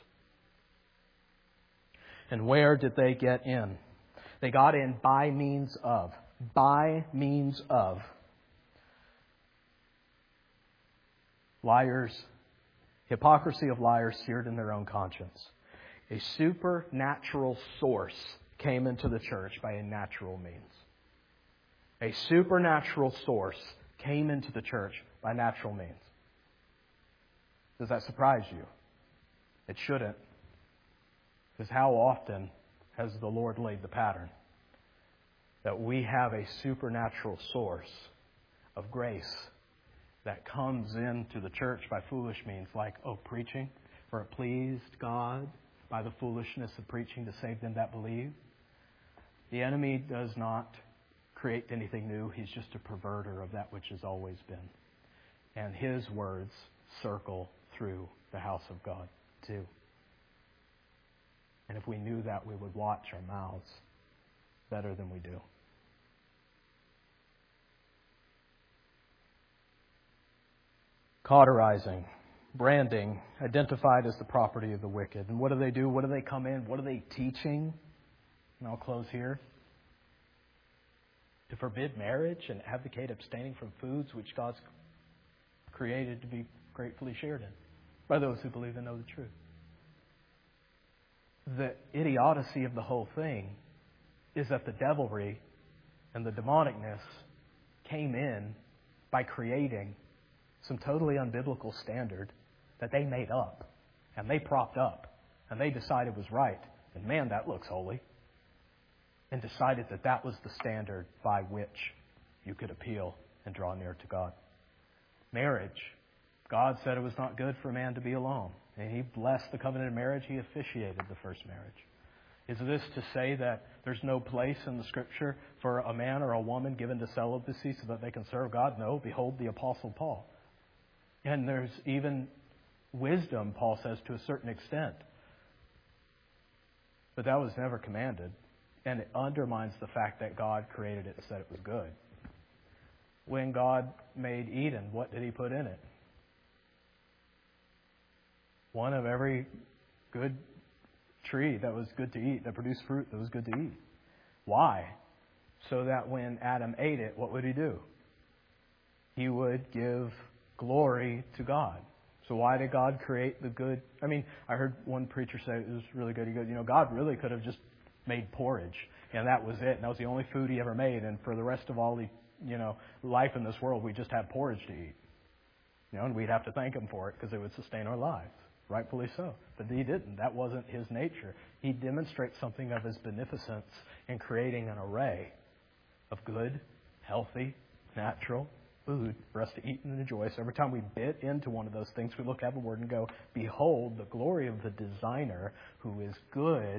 And where did they get in? They got in by means of. By means of. Liars. Hypocrisy of liars seared in their own conscience. A supernatural source came into the church by a natural means. A supernatural source came into the church by natural means. Does that surprise you? It shouldn't. Because how often has the Lord laid the pattern that we have a supernatural source of grace that comes into the church by foolish means, like, preaching, for it pleased God by the foolishness of preaching to save them that believe. The enemy does not create anything new. He's just a perverter of that which has always been. And his words circle through the house of God, too. And if we knew that, we would watch our mouths better than we do. Cauterizing, branding, identified as the property of the wicked. And what do they do? What do they come in? What are they teaching? And I'll close here. To forbid marriage and advocate abstaining from foods which God's created to be gratefully shared in by those who believe and know the truth. The idiocy of the whole thing is that the devilry and the demonicness came in by creating some totally unbiblical standard that they made up and they propped up and they decided was right. And man, that looks holy. And decided that that was the standard by which you could appeal and draw near to God. Marriage. God said it was not good for a man to be alone. And He blessed the covenant of marriage. He officiated the first marriage. Is this to say that there's no place in the Scripture for a man or a woman given to celibacy so that they can serve God? No. Behold the Apostle Paul. And there's even wisdom, Paul says, to a certain extent. But that was never commanded. And it undermines the fact that God created it and said it was good. When God made Eden, what did He put in it? One of every good tree that was good to eat, that produced fruit that was good to eat. Why? So that when Adam ate it, what would he do? He would give glory to God. So why did God create the good? I mean, I heard one preacher say, it was really good. He goes, God really could have just made porridge, and that was it. And that was the only food He ever made. And for the rest of all life in this world, we just had porridge to eat. And we'd have to thank Him for it because it would sustain our lives. Rightfully so. But He didn't. That wasn't His nature. He demonstrates something of His beneficence in creating an array of good, healthy, natural food for us to eat and enjoy. So every time we bit into one of those things, we look at the Word and go, behold the glory of the designer who is good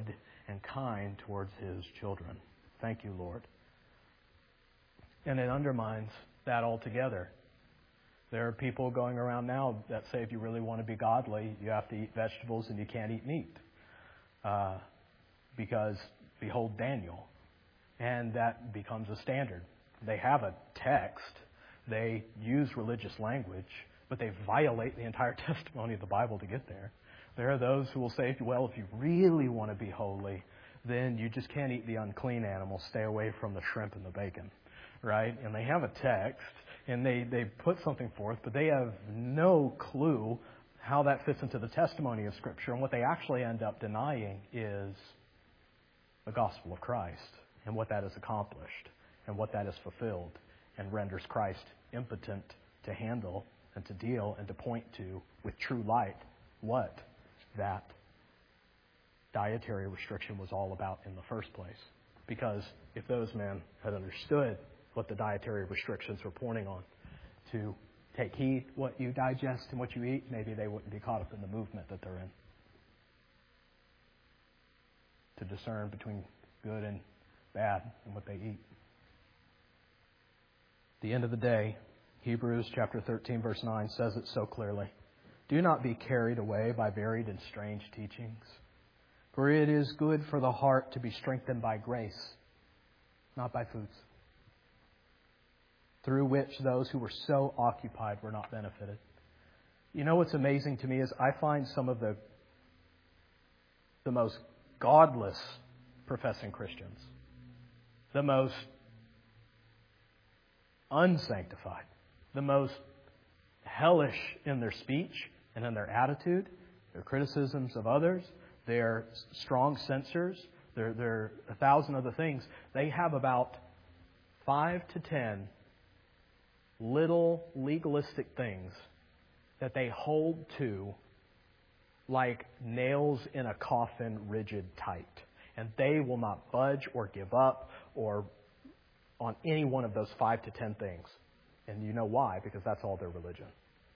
and kind towards His children. Thank you, Lord. And it undermines that altogether. There are people going around now that say if you really want to be godly, you have to eat vegetables and you can't eat meat. Because, behold Daniel. And that becomes a standard. They have a text. They use religious language, but they violate the entire testimony of the Bible to get there. There are those who will say, well, if you really want to be holy, then you just can't eat the unclean animals. Stay away from the shrimp and the bacon. Right? And they have a text, and they put something forth, but they have no clue how that fits into the testimony of Scripture. And what they actually end up denying is the gospel of Christ and what that has accomplished and what that has fulfilled, and renders Christ impotent to handle and to deal and to point to with true light what that dietary restriction was all about in the first place. Because if those men had understood what the dietary restrictions were pointing on, to take heed what you digest and what you eat, maybe they wouldn't be caught up in the movement that they're in. To discern between good and bad in what they eat. At the end of the day, Hebrews chapter 13 verse 9 says it so clearly. Do not be carried away by varied and strange teachings, for it is good for the heart to be strengthened by grace, not by foods, through which those who were so occupied were not benefited. You know what's amazing to me is I find some of the most godless professing Christians, the most unsanctified, the most hellish in their speech and in their attitude, their criticisms of others, their strong censors, their 1,000 other things. They have about 5 to 10 little legalistic things that they hold to like nails in a coffin, rigid tight. And they will not budge or give up or on any one of those 5 to 10 things. And you know why? Because that's all their religion.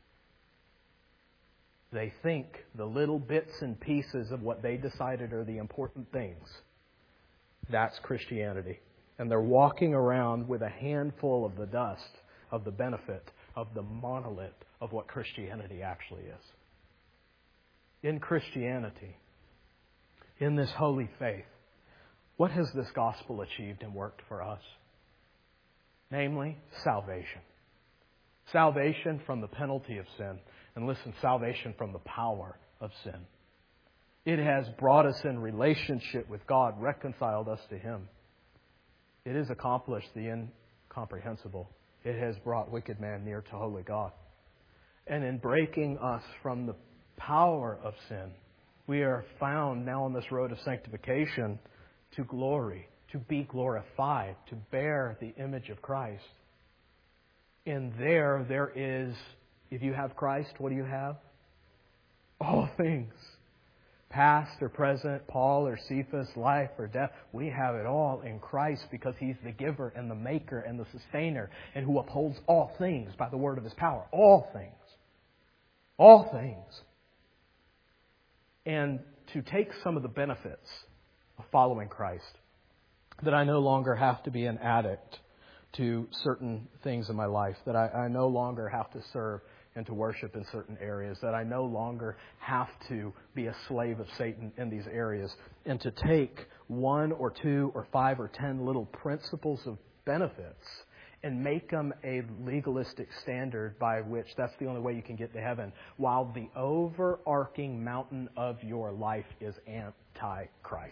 They think the little bits and pieces of what they decided are the important things. That's Christianity. And they're walking around with a handful of the dust of the benefit of the monolith of what Christianity actually is. In Christianity, in this holy faith, what has this gospel achieved and worked for us? Namely, salvation. Salvation from the penalty of sin. And listen, salvation from the power of sin. It has brought us in relationship with God, reconciled us to Him. It has accomplished the incomprehensible. It has brought wicked man near to holy God. And in breaking us from the power of sin, we are found now on this road of sanctification to glory, to be glorified, to bear the image of Christ. And there is, if you have Christ, what do you have? All things. Past or present, Paul or Cephas, life or death. We have it all in Christ because He's the giver and the maker and the sustainer and who upholds all things by the word of His power. All things. All things. And to take some of the benefits of following Christ, that I no longer have to be an addict to certain things in my life, that I no longer have to serve and to worship in certain areas, that I no longer have to be a slave of Satan in these areas, and to take 1 or 2 or 5 or 10 little principles of benefits and make them a legalistic standard by which that's the only way you can get to heaven, while the overarching mountain of your life is anti-Christ.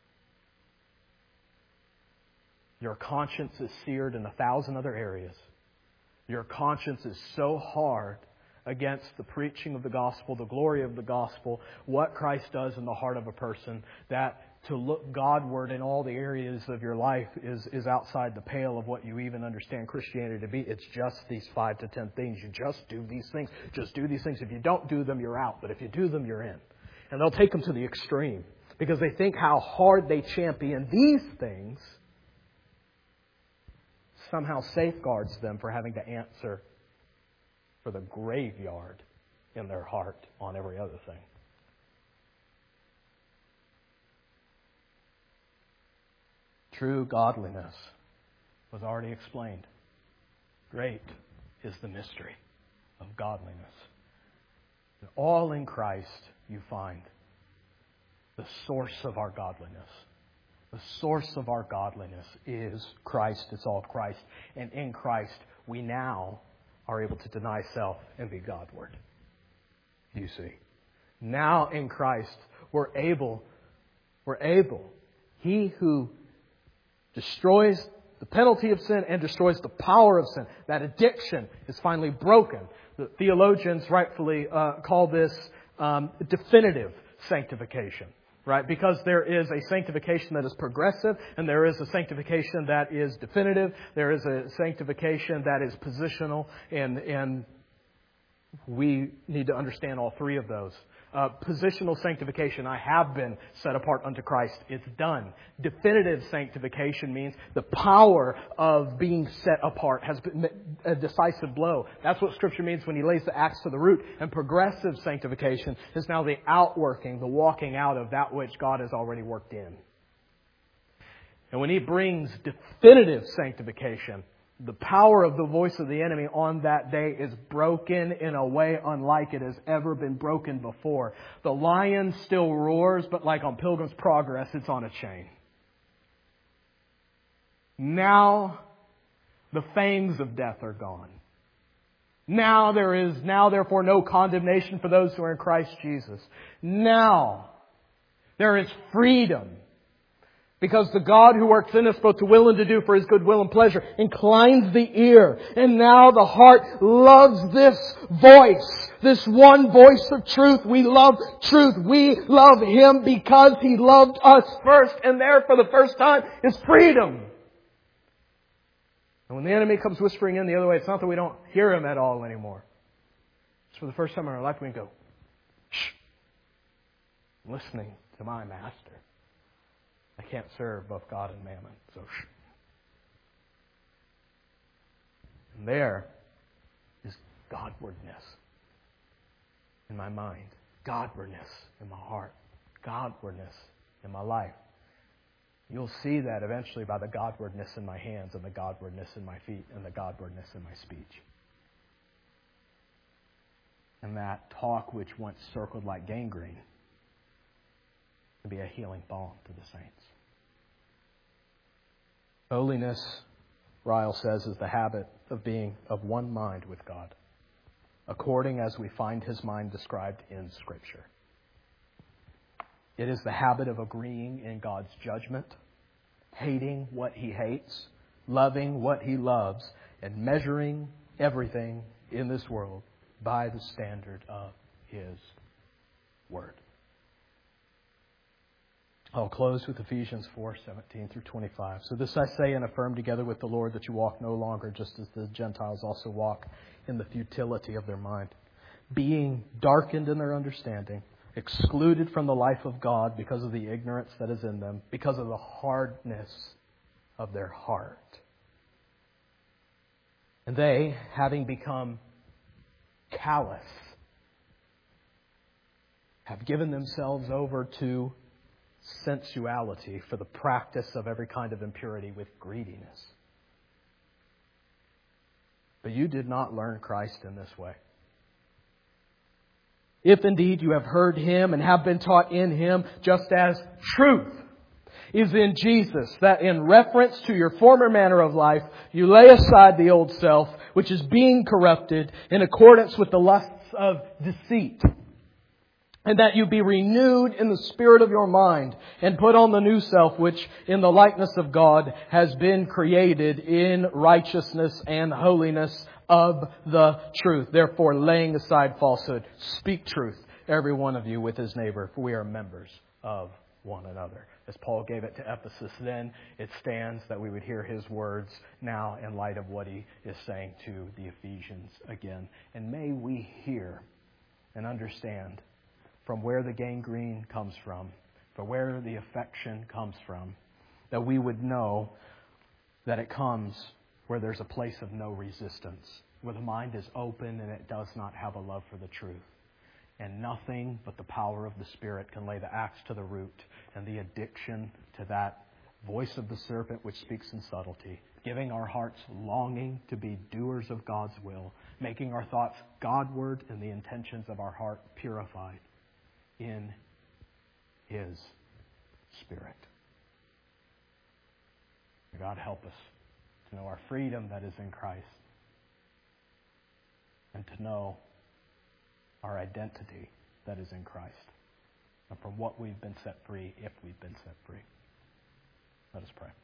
Your conscience is seared in 1,000 other areas. Your conscience is so hard against the preaching of the gospel, the glory of the gospel, what Christ does in the heart of a person, that to look Godward in all the areas of your life is outside the pale of what you even understand Christianity to be. It's just these 5 to 10 things. You just do these things. Just do these things. If you don't do them, you're out. But if you do them, you're in. And they'll take them to the extreme because they think how hard they champion these things somehow safeguards them for having to answer for the graveyard in their heart on every other thing. True godliness was already explained. Great is the mystery of godliness. All in Christ you find the source of our godliness. The source of our godliness is Christ. It's all Christ. And in Christ, we now are able to deny self and be Godward. You see. Now in Christ, we're able. He who destroys the penalty of sin and destroys the power of sin, that addiction is finally broken. The theologians rightfully call this definitive sanctification. Right? Because there is a sanctification that is progressive and there is a sanctification that is definitive. There is a sanctification that is positional, and we need to understand all three of those. Positional sanctification, I have been set apart unto Christ. It's done. Definitive sanctification means the power of being set apart has been a decisive blow. That's what Scripture means when He lays the axe to the root. And progressive sanctification is now the outworking, the walking out of that which God has already worked in. And when He brings definitive sanctification, the power of the voice of the enemy on that day is broken in a way unlike it has ever been broken before. The lion still roars, but like on Pilgrim's Progress, it's on a chain. Now, the fangs of death are gone. Now there is therefore no condemnation for those who are in Christ Jesus. Now, there is freedom. Because the God who works in us both to will and to do for His good will and pleasure inclines the ear. And now the heart loves this voice. This one voice of truth. We love truth. We love Him because He loved us first. And there for the first time is freedom. And when the enemy comes whispering in the other way, it's not that we don't hear him at all anymore. It's for the first time in our life we can go, shh, I'm listening to my master. I can't serve both God and mammon, so shh. And there is Godwardness in my mind, Godwardness in my heart, Godwardness in my life. You'll see that eventually by the Godwardness in my hands and the Godwardness in my feet and the Godwardness in my speech. And that talk which once circled like gangrene can be a healing balm to the saints. Holiness, Ryle says, is the habit of being of one mind with God, according as we find His mind described in Scripture. It is the habit of agreeing in God's judgment, hating what He hates, loving what He loves, and measuring everything in this world by the standard of His Word. I'll close with Ephesians 4:17 through 25. So this I say and affirm together with the Lord, that you walk no longer just as the Gentiles also walk in the futility of their mind, being darkened in their understanding, excluded from the life of God because of the ignorance that is in them, because of the hardness of their heart. And they, having become callous, have given themselves over to sensuality for the practice of every kind of impurity with greediness. But you did not learn Christ in this way. If indeed you have heard Him and have been taught in Him, just as truth is in Jesus, that in reference to your former manner of life, you lay aside the old self, which is being corrupted in accordance with the lusts of deceit, and that you be renewed in the spirit of your mind, and put on the new self, which in the likeness of God has been created in righteousness and holiness of the truth. Therefore, laying aside falsehood, speak truth, every one of you with his neighbor, for we are members of one another. As Paul gave it to Ephesus then, it stands that we would hear his words now in light of what he is saying to the Ephesians again. And may we hear and understand from where the gangrene comes from where the affection comes from, that we would know that it comes where there's a place of no resistance, where the mind is open and it does not have a love for the truth. And nothing but the power of the Spirit can lay the axe to the root and the addiction to that voice of the serpent which speaks in subtlety, giving our hearts longing to be doers of God's will, making our thoughts Godward and the intentions of our heart purified in His Spirit. May God help us to know our freedom that is in Christ and to know our identity that is in Christ and from what we've been set free if we've been set free. Let us pray.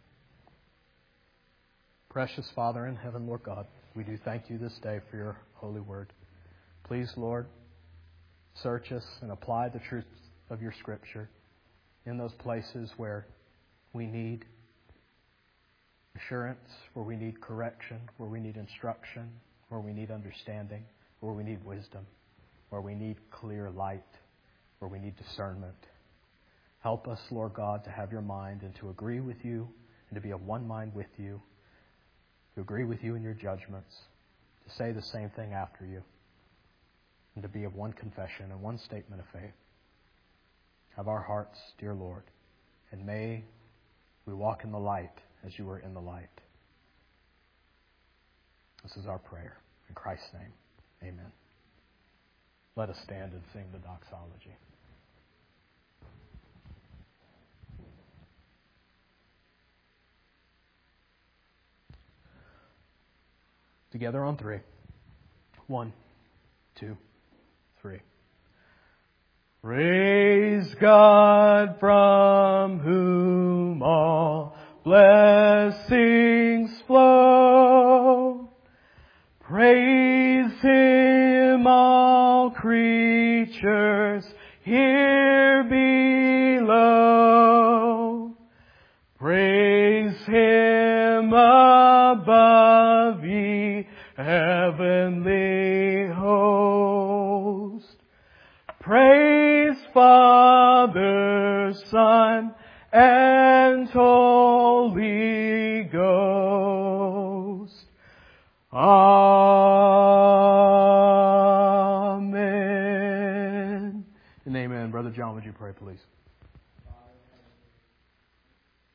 Precious Father in heaven, Lord God, we do thank you this day for your holy word. Please, Lord, search us and apply the truths of your Scripture in those places where we need assurance, where we need correction, where we need instruction, where we need understanding, where we need wisdom, where we need clear light, where we need discernment. Help us, Lord God, to have your mind and to agree with you and to be of one mind with you, to agree with you in your judgments, to say the same thing after you, and to be of one confession and one statement of faith. Have our hearts, dear Lord, and may we walk in the light as you were in the light. This is our prayer. In Christ's name, amen. Let us stand and sing the doxology. Together on three. 1, 2, 3. Praise God from whom all blessings flow. Praise Him, all creatures here below. Praise Him above, ye heavenly host. Praise Father, Son, and Holy Ghost. Amen. And amen. Brother John, would you pray, please?